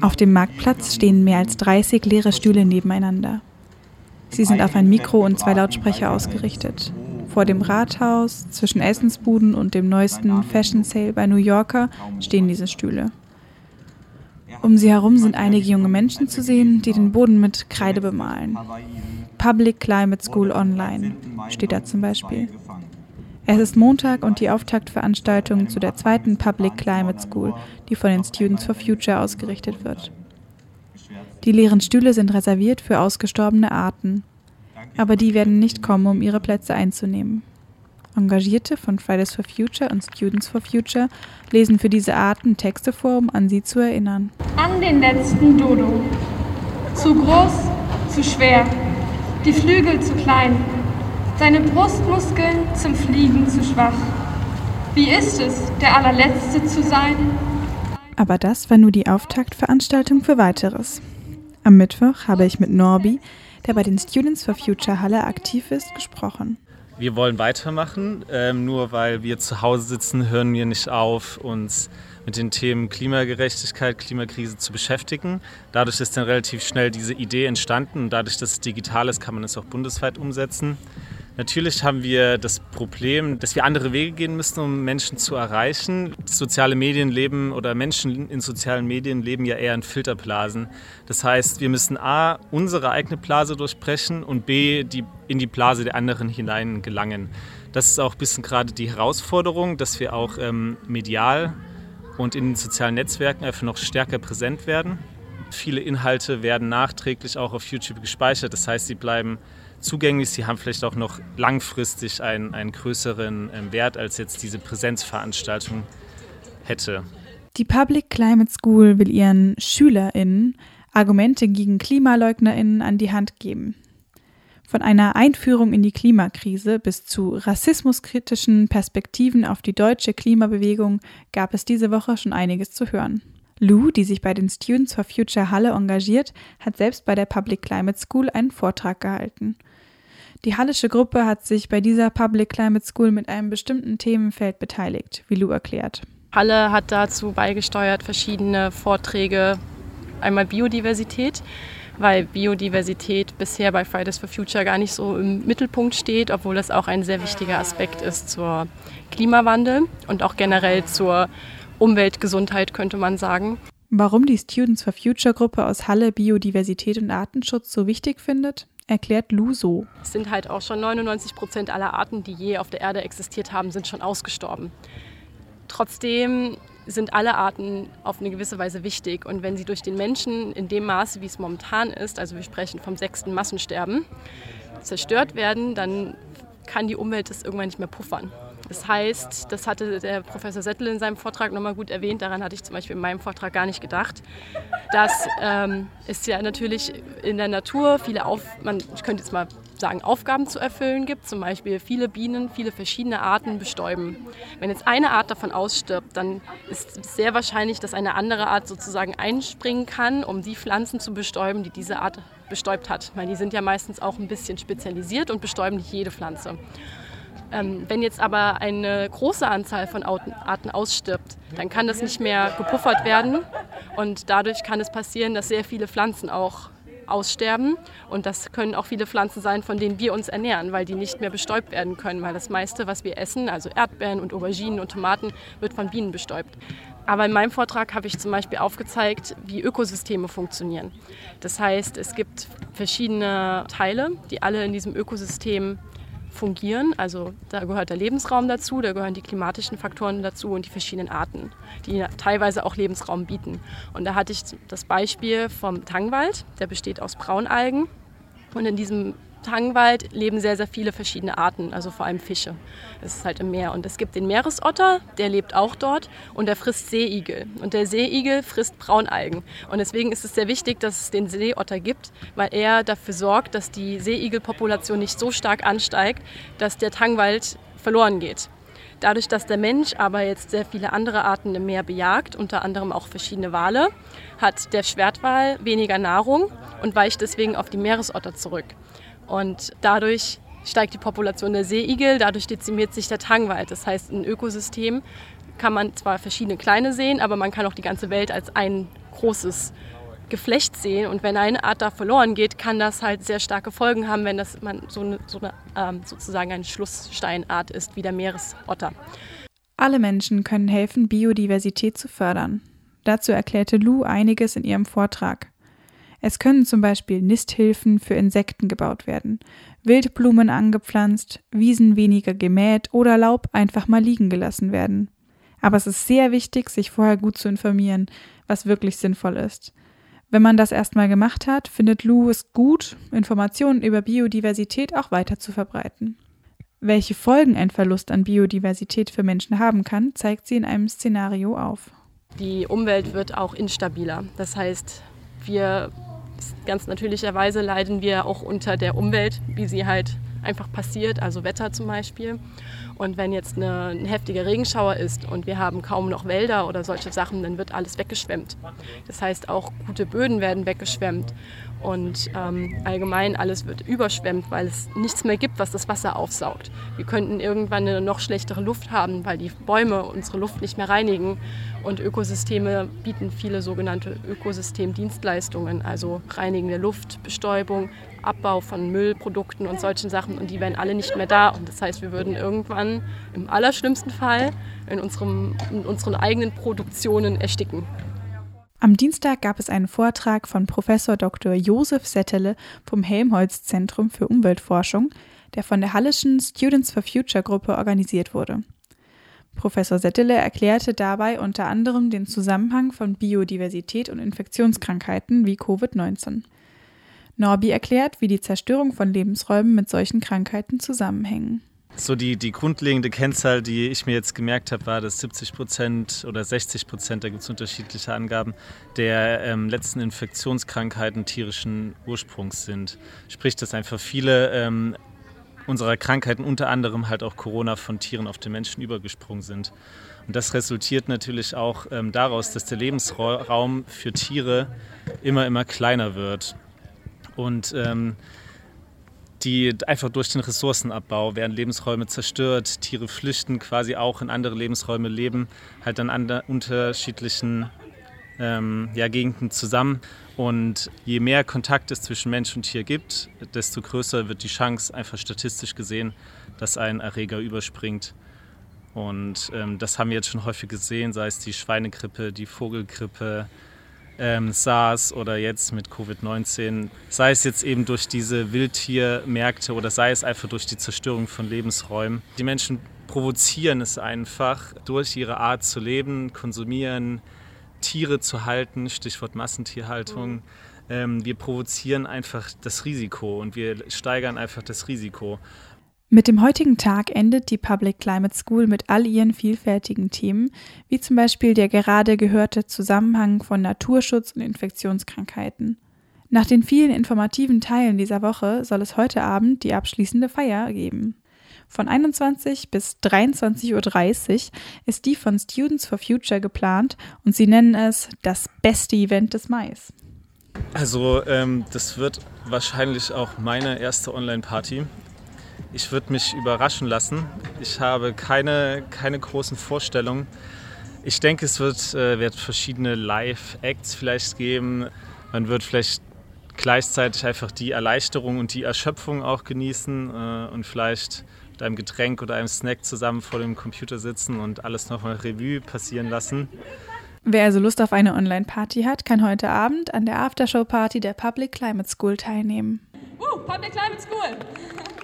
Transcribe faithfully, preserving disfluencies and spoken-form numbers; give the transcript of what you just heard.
Auf dem Marktplatz stehen mehr als dreißig leere Stühle nebeneinander. Sie sind auf ein Mikro und zwei Lautsprecher ausgerichtet. Vor dem Rathaus, zwischen Essensbuden und dem neuesten Fashion Sale bei New Yorker stehen diese Stühle. Um sie herum sind einige junge Menschen zu sehen, die den Boden mit Kreide bemalen. Public Climate School Online steht da zum Beispiel. Es ist Montag und die Auftaktveranstaltung zu der zweiten Public Climate School, die von den Students for Future ausgerichtet wird. Die leeren Stühle sind reserviert für ausgestorbene Arten, aber die werden nicht kommen, um ihre Plätze einzunehmen. Engagierte von Fridays for Future und Students for Future lesen für diese Arten Texte vor, um an sie zu erinnern. An den letzten Dodo. Zu groß, zu schwer, die Flügel zu klein, seine Brustmuskeln zum Fliegen zu schwach. Wie ist es, der allerletzte zu sein? Aber das war nur die Auftaktveranstaltung für Weiteres. Am Mittwoch habe ich mit Norbi, der bei den Students for Future Halle aktiv ist, gesprochen. Wir wollen weitermachen, ähm, nur weil wir zu Hause sitzen, hören wir nicht auf, uns mit den Themen Klimagerechtigkeit, Klimakrise zu beschäftigen. Dadurch ist dann relativ schnell diese Idee entstanden und dadurch, dass es digital ist, kann man es auch bundesweit umsetzen. Natürlich haben wir das Problem, dass wir andere Wege gehen müssen, um Menschen zu erreichen. Soziale Medien leben oder Menschen in sozialen Medien leben ja eher in Filterblasen. Das heißt, wir müssen A, unsere eigene Blase durchbrechen und B, die, in die Blase der anderen hinein gelangen. Das ist auch ein bisschen gerade die Herausforderung, dass wir auch ähm, medial und in den sozialen Netzwerken einfach noch stärker präsent werden. Viele Inhalte werden nachträglich auch auf YouTube gespeichert, das heißt, sie bleiben zugänglich, sie haben vielleicht auch noch langfristig einen, einen größeren ähm, Wert, als jetzt diese Präsenzveranstaltung hätte. Die Public Climate School will ihren SchülerInnen Argumente gegen KlimaleugnerInnen an die Hand geben. Von einer Einführung in die Klimakrise bis zu rassismuskritischen Perspektiven auf die deutsche Klimabewegung gab es diese Woche schon einiges zu hören. Lou, die sich bei den Students for Future Halle engagiert, hat selbst bei der Public Climate School einen Vortrag gehalten. Die hallische Gruppe hat sich bei dieser Public Climate School mit einem bestimmten Themenfeld beteiligt, wie Lou erklärt. Halle hat dazu beigesteuert verschiedene Vorträge, einmal Biodiversität, weil Biodiversität bisher bei Fridays for Future gar nicht so im Mittelpunkt steht, obwohl das auch ein sehr wichtiger Aspekt ist zur Klimawandel und auch generell zur Umweltgesundheit, könnte man sagen. Warum die Students for Future Gruppe aus Halle Biodiversität und Artenschutz so wichtig findet, erklärt Lou so. Es sind halt auch schon neunundneunzig Prozent aller Arten, die je auf der Erde existiert haben, sind schon ausgestorben. Trotzdem sind alle Arten auf eine gewisse Weise wichtig. Und wenn sie durch den Menschen in dem Maße, wie es momentan ist, also wir sprechen vom sechsten Massensterben, zerstört werden, dann kann die Umwelt das irgendwann nicht mehr puffern. Das heißt, das hatte der Professor Settel in seinem Vortrag nochmal gut erwähnt, daran hatte ich zum Beispiel in meinem Vortrag gar nicht gedacht, dass ähm, es ja natürlich in der Natur viele, Auf, man, ich könnte jetzt mal sagen, Aufgaben zu erfüllen gibt, zum Beispiel viele Bienen, viele verschiedene Arten bestäuben. Wenn jetzt eine Art davon ausstirbt, dann ist es sehr wahrscheinlich, dass eine andere Art sozusagen einspringen kann, um die Pflanzen zu bestäuben, die diese Art bestäubt hat. Weil die sind ja meistens auch ein bisschen spezialisiert und bestäuben nicht jede Pflanze. Ähm, wenn jetzt aber eine große Anzahl von Arten ausstirbt, dann kann das nicht mehr gepuffert werden und dadurch kann es passieren, dass sehr viele Pflanzen auch aussterben und das können auch viele Pflanzen sein, von denen wir uns ernähren, weil die nicht mehr bestäubt werden können, weil das meiste, was wir essen, also Erdbeeren und Auberginen und Tomaten, wird von Bienen bestäubt. Aber in meinem Vortrag habe ich zum Beispiel aufgezeigt, wie Ökosysteme funktionieren. Das heißt, es gibt verschiedene Teile, die alle in diesem Ökosystem fungieren. Also da gehört der Lebensraum dazu, da gehören die klimatischen Faktoren dazu und die verschiedenen Arten, die teilweise auch Lebensraum bieten. Und da hatte ich das Beispiel vom Tangwald, der besteht aus Braunalgen. Und in diesem Tangwald leben sehr, sehr viele verschiedene Arten, also vor allem Fische. Das ist halt im Meer. Und es gibt den Meeresotter, der lebt auch dort und der frisst Seeigel. Und der Seeigel frisst Braunalgen. Und deswegen ist es sehr wichtig, dass es den Seeotter gibt, weil er dafür sorgt, dass die Seeigelpopulation nicht so stark ansteigt, dass der Tangwald verloren geht. Dadurch, dass der Mensch aber jetzt sehr viele andere Arten im Meer bejagt, unter anderem auch verschiedene Wale, hat der Schwertwal weniger Nahrung und weicht deswegen auf die Meeresotter zurück. Und dadurch steigt die Population der Seeigel, dadurch dezimiert sich der Tangwald. Das heißt, ein Ökosystem kann man zwar verschiedene kleine sehen, aber man kann auch die ganze Welt als ein großes Geflecht sehen. Und wenn eine Art da verloren geht, kann das halt sehr starke Folgen haben, wenn das man so eine, so eine ähm, sozusagen eine Schlusssteinart ist wie der Meeresotter. Alle Menschen können helfen, Biodiversität zu fördern. Dazu erklärte Lou einiges in ihrem Vortrag. Es können zum Beispiel Nisthilfen für Insekten gebaut werden, Wildblumen angepflanzt, Wiesen weniger gemäht oder Laub einfach mal liegen gelassen werden. Aber es ist sehr wichtig, sich vorher gut zu informieren, was wirklich sinnvoll ist. Wenn man das erstmal gemacht hat, findet Lou es gut, Informationen über Biodiversität auch weiter zu verbreiten. Welche Folgen ein Verlust an Biodiversität für Menschen haben kann, zeigt sie in einem Szenario auf. Die Umwelt wird auch instabiler. Das heißt, wir ganz natürlicherweise leiden wir auch unter der Umwelt, wie sie halt einfach passiert, also Wetter zum Beispiel. Und wenn jetzt eine, ein heftiger Regenschauer ist und wir haben kaum noch Wälder oder solche Sachen, dann wird alles weggeschwemmt. Das heißt, auch gute Böden werden weggeschwemmt und ähm, allgemein alles wird überschwemmt, weil es nichts mehr gibt, was das Wasser aufsaugt. Wir könnten irgendwann eine noch schlechtere Luft haben, weil die Bäume unsere Luft nicht mehr reinigen. Und Ökosysteme bieten viele sogenannte Ökosystemdienstleistungen, also reinigende Luft, Bestäubung, Abbau von Müllprodukten und solchen Sachen. Und die wären alle nicht mehr da. Und das heißt, wir würden irgendwann im allerschlimmsten Fall in, unserem, in unseren eigenen Produktionen ersticken. Am Dienstag gab es einen Vortrag von Professor Doktor Josef Settele vom Helmholtz-Zentrum für Umweltforschung, der von der Halleschen Students for Future Gruppe organisiert wurde. Professor Settele erklärte dabei unter anderem den Zusammenhang von Biodiversität und Infektionskrankheiten wie Covid neunzehn. Norbi erklärt, wie die Zerstörung von Lebensräumen mit solchen Krankheiten zusammenhängen. So die, die grundlegende Kennzahl, die ich mir jetzt gemerkt habe, war, dass siebzig Prozent oder sechzig Prozent, da gibt es unterschiedliche Angaben, der ähm, letzten Infektionskrankheiten tierischen Ursprungs sind. Sprich, dass einfach viele ähm, unserer Krankheiten, unter anderem halt auch Corona, von Tieren auf den Menschen übergesprungen sind. Und das resultiert natürlich auch ähm, daraus, dass der Lebensraum für Tiere immer, immer kleiner wird. Und ähm, die einfach durch den Ressourcenabbau werden Lebensräume zerstört, Tiere flüchten quasi auch in andere Lebensräume, leben halt an andre, unterschiedlichen ähm, ja, Gegenden zusammen. Und je mehr Kontakt es zwischen Mensch und Tier gibt, desto größer wird die Chance, einfach statistisch gesehen, dass ein Erreger überspringt. Und ähm, das haben wir jetzt schon häufig gesehen, sei es die Schweinegrippe, die Vogelgrippe, ähm, SARS oder jetzt mit Covid neunzehn. Sei es jetzt eben durch diese Wildtiermärkte oder sei es einfach durch die Zerstörung von Lebensräumen. Die Menschen provozieren es einfach durch ihre Art zu leben, konsumieren, Tiere zu halten, Stichwort Massentierhaltung. Ähm, wir provozieren einfach das Risiko und wir steigern einfach das Risiko. Mit dem heutigen Tag endet die Public Climate School mit all ihren vielfältigen Themen, wie zum Beispiel der gerade gehörte Zusammenhang von Naturschutz und Infektionskrankheiten. Nach den vielen informativen Teilen dieser Woche soll es heute Abend die abschließende Feier geben. Von einundzwanzig bis dreiundzwanzig Uhr dreißig ist die von Students for Future geplant und sie nennen es das beste Event des Mai. Also ähm, das wird wahrscheinlich auch meine erste Online-Party. Ich würde mich überraschen lassen. Ich habe keine, keine großen Vorstellungen. Ich denke, es wird, äh, wird verschiedene Live-Acts vielleicht geben. Man wird vielleicht gleichzeitig einfach die Erleichterung und die Erschöpfung auch genießen äh, und vielleicht mit einem Getränk oder einem Snack zusammen vor dem Computer sitzen und alles nochmal Revue passieren lassen. Wer also Lust auf eine Online-Party hat, kann heute Abend an der Aftershow-Party der Public Climate School teilnehmen. Uh, Public Climate School!